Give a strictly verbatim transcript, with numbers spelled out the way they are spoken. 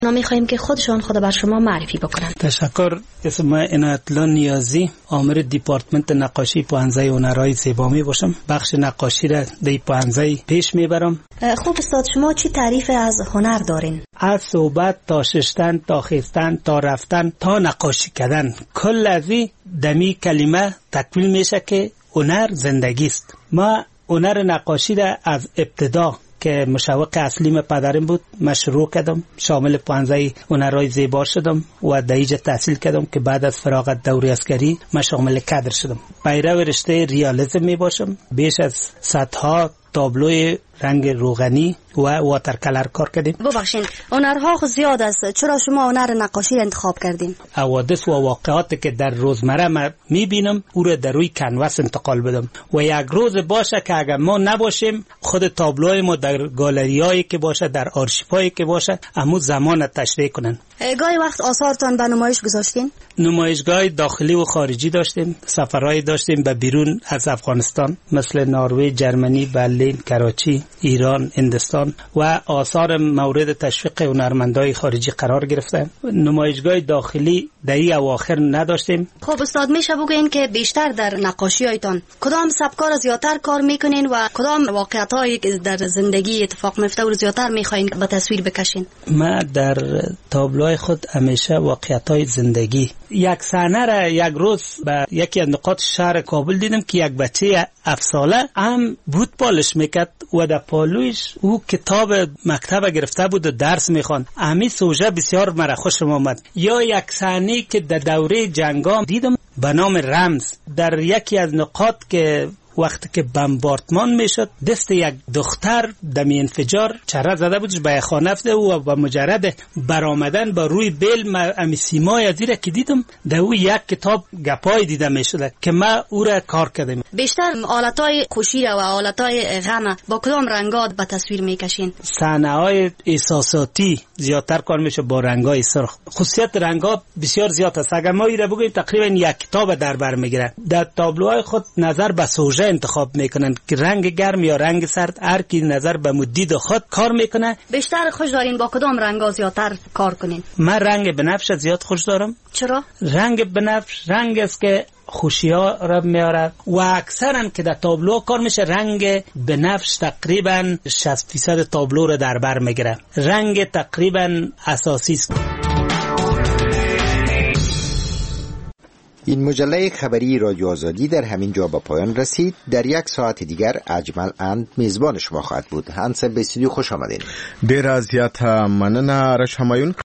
ما می‌خوایم که خودشان خود بر شما معرفی بکنند. تشکر. اسم من عنایت‌الله نیازی، آمر دیپارتمنت نقاشی پوهنځی هنرهای زیبا می باشم. بخش نقاشی را در پوهنځی پیش میبرم. خوب استاد، شما چی تعریف از هنر دارین؟ از صحبت تا شستن تا خیستن تا رفتن تا نقاشی کردن، کل ازی دمی کلمه تکمیل میشه که هنر زندگی است. ما هنر نقاشی را از ابتدا که مشوق اصلی من پدرم بود من شروع کردم، شامل پوهنځی هنرهای زیبا شدم و در اینجا تحصیل کردم که بعد از فراغت دوره عسکری من شامل کادر شدم. پیرو رشته ریالیسم می باشم. بیش از صدها تابلوی رنگ روغنی و واتر کلر کار کردیم. ببخشید، هنرها خود زیاد است، چرا شما هنر نقاشی را انتخاب کردین؟ حوادث و واقعاتی که در روزمره ما میبینم او را در روی کنواس انتقال بدم و یک روز باشه که اگر ما نباشیم خود تابلوی ما در گالریایی که باشه، در آرشیفایی که باشه، همون زمان تشریح کنن. گاهی وقت آثارتان به نمایش گذاشتین؟ نمایشگاه داخلی و خارجی داشتیم، سفرهای داشتیم به بیرون از افغانستان مثل نروژ، جرمنی، برلین، کراچی، ایران، هندوستان و آثار مورد تشویق هنرمندای خارجی قرار گرفته. نمایشگاه داخلی در این اواخر نداشتیم. خب استاد، میشه بگوین که بیشتر در نقاشی‌هایتان کدام سبکار زیاتر کار میکنین و کدام واقعیت‌هایی که در زندگی اتفاق میفته و زیاتر میخواین به تصویر بکشین؟ ما در تابلوهای خود همیشه واقعیت‌های زندگی، یک صحنه را یک روز به یکی از نقاط شهر کابل دیدم که یک بچه هفت ساله هم بود پالش میکرد و در پالویش او کتاب مکتب گرفته بود و درس میخوان. همین سوژه بسیار مرا خوشم آمد. یا یک صحنه که در دوره جنگام دیدم به نام رمز، در یکی از نقاط که وقتی که بمباردمان میشد دست یک دختر دمی انفجار چره زده بودش به خانه رفته و با مجرد برآمدن با روی بیل امی سیمای از ایره که دیدم در او یک کتاب گپای دیده میشده که ما او را کار کردم. بیشتر آلتای خوشی و آلتای غم با کدام رنگات به تصویر میکشین؟ صحنه های احساساتی زیادتر کار میشه با رنگای سرخ. خصوصیت رنگا بسیار زیاد است. اگر ما ایره بگوییم تقریبا یک کتاب در بر میگیره. در تابلوهای خود نظر به سوژه انتخاب میکنن که رنگ گرم یا رنگ سرد، هر کی نظر به مدید خود کار میکنه. بیشتر خوش دارین با کدام رنگا زیادتر کار کنین؟ من رنگ بنفش زیاد خوش دارم. چرا؟ رنگ بنفش رنگ است که خوشی‌ها را میاره و اکثرا که در تابلو کار میشه رنگ بنفش تقریبا شصت درصد تابلو را در بر میگیره. رنگ تقریبا اساسی است. این مجله خبری رادیو آزادی در همین جا به پایان رسید. در یک ساعت دیگر اجمل اند میزبان شما خواهد بود. هنس به استودیو خوش آمدین. ډیر زیاته مننه رش همایون.